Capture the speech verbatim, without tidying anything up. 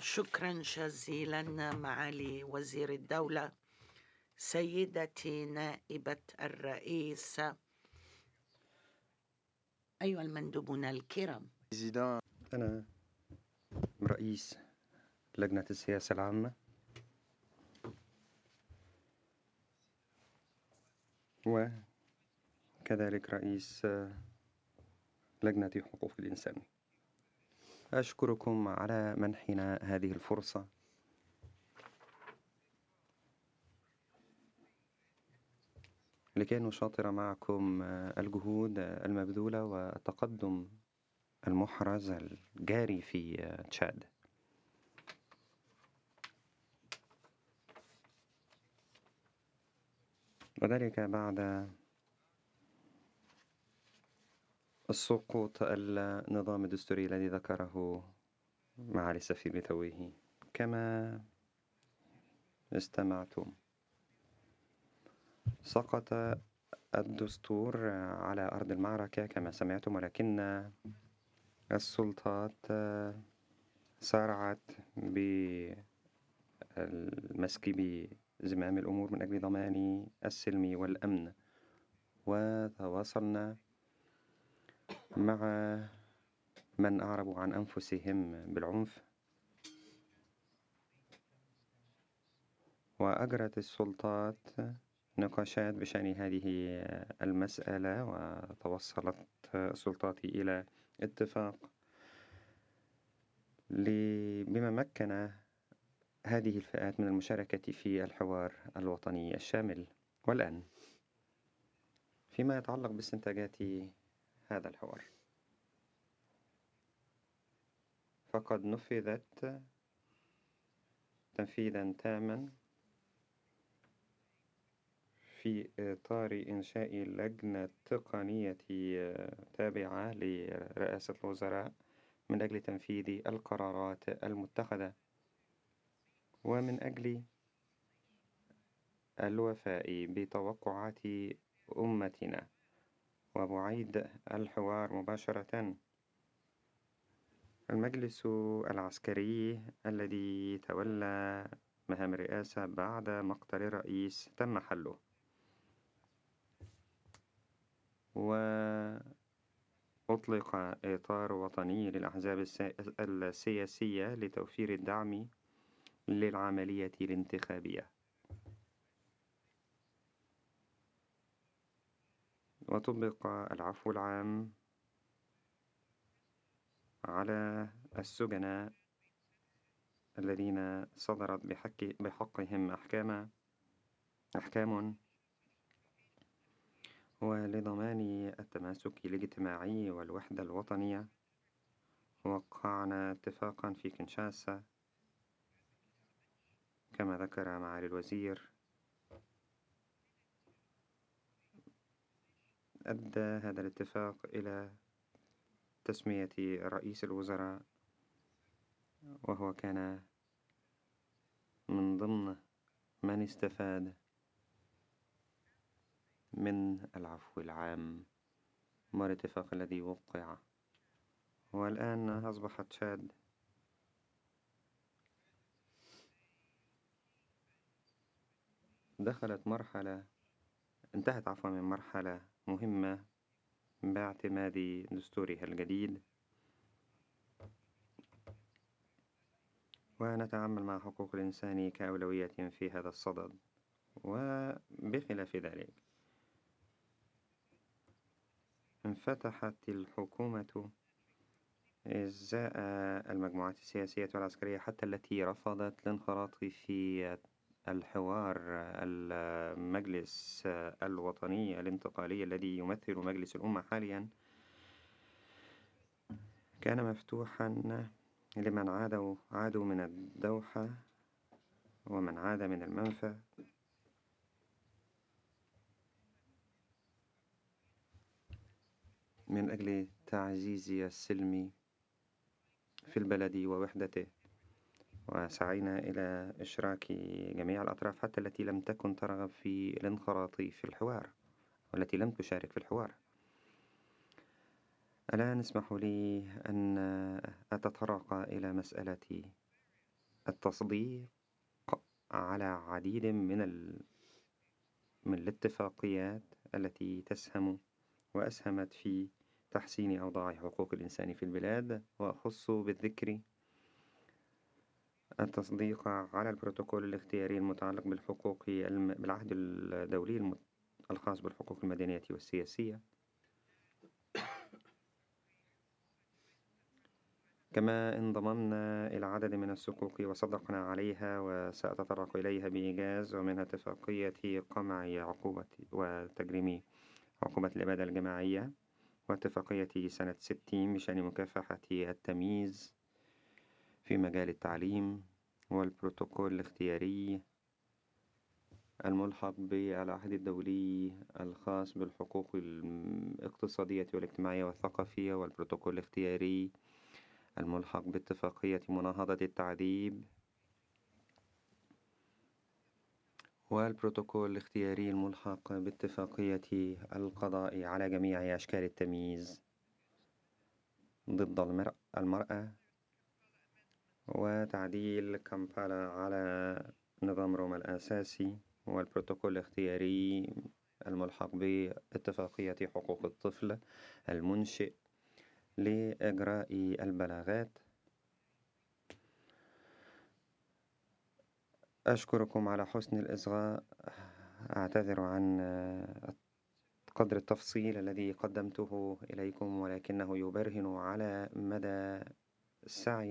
شكرا جزيلا معالي وزير الدولة. سيدتي نائبة الرئيس، أيها المندوبون الكرام، أنا رئيس لجنة السياسة العامة، وكذلك رئيس لجنة حقوق الإنسان. أشكركم على منحنا هذه الفرصة لكي نشاطر معكم الجهود المبذولة والتقدم المحرز الجاري في تشاد، وذلك بعد السقوط النظام الدستوري الذي ذكره معالي السفير بتويه. كما استمعتم، سقط الدستور على أرض المعركة كما سمعتم، ولكن السلطات سارعت بالمسك بزمام الأمور من أجل ضمان السلم والأمن، وتواصلنا مع من أعربوا عن أنفسهم بالعنف، وأجرت السلطات نقاشات بشأن هذه المسألة، وتوصلت السلطات إلى اتفاق بما مكن هذه الفئات من المشاركة في الحوار الوطني الشامل. والآن فيما يتعلق باستنتاجات هذا الحوار، فقد نفذت تنفيذا تاما في إطار إنشاء لجنة تقنية تابعة لرئاسة الوزراء من أجل تنفيذ القرارات المتخذة، ومن أجل الوفاء بتوقعات أمتنا وبعيد الحوار مباشرة. المجلس العسكري الذي تولى مهام الرئاسة بعد مقتل الرئيس تم حله، وأطلق إطار وطني للأحزاب السياسية لتوفير الدعم للعملية الانتخابية، وطبق العفو العام على السجناء الذين صدرت بحق بحقهم أحكام أحكام ولضمان التماسك الاجتماعي والوحدة الوطنية. وقعنا اتفاقا في كنشاسا كما ذكر معالي الوزير، أدى هذا الاتفاق إلى تسمية رئيس الوزراء، وهو كان من ضمن من استفاد من العفو العام والاتفاق الذي وقع. والآن أصبحت تشاد دخلت مرحلة انتهت عفوا من مرحلة مهمة باعتماد دستورها الجديد، ونتعامل مع حقوق الإنسان كأولوية في هذا الصدد. وبخلاف ذلك، انفتحت الحكومة إزاء المجموعات السياسية والعسكرية حتى التي رفضت الانخراط في الحوار المجلس الوطني الانتقالي الذي يمثل مجلس الأمة حاليا، كان مفتوحا لمن عادوا عادوا من الدوحة ومن عاد من المنفى، من أجل تعزيز السلم في البلد ووحدته. وسعينا إلى إشراك جميع الأطراف حتى التي لم تكن ترغب في الانخراط في الحوار والتي لم تشارك في الحوار. الآن اسمحوا لي أن أتطرق إلى مسألة التصديق على عديد من ال... من الاتفاقيات التي تسهم وأسهمت في تحسين أوضاع حقوق الإنسان في البلاد، وأخص بالذكر التصديق على البروتوكول الاختياري المتعلق بالحقوق الم... بالعهد الدولي الم... الخاص بالحقوق المدنية والسياسية، كما انضممنا إلى عدد من الصكوك وصدقنا عليها وسأتطرق إليها بإيجاز، ومنها اتفاقية قمع عقوبة وتجريم عقوبة الإبادة الجماعية، واتفاقية سنة ستين بشأن مكافحة التمييز في مجال التعليم، والبروتوكول الاختياري الملحق بالعهد الدولي الخاص بالحقوق الاقتصادية والاجتماعية والثقافية، والبروتوكول الاختياري الملحق باتفاقية مناهضة التعذيب، والبروتوكول الاختياري الملحق باتفاقية القضاء على جميع أشكال التمييز ضد المرأة، وتعديل كامبالا على نظام روما الأساسي، والبروتوكول الاختياري الملحق باتفاقية حقوق الطفل المنشئ لإجراء البلاغات. أشكركم على حسن الإصغاء. أعتذر عن قدر التفصيل الذي قدمته إليكم، ولكنه يبرهن على مدى سعي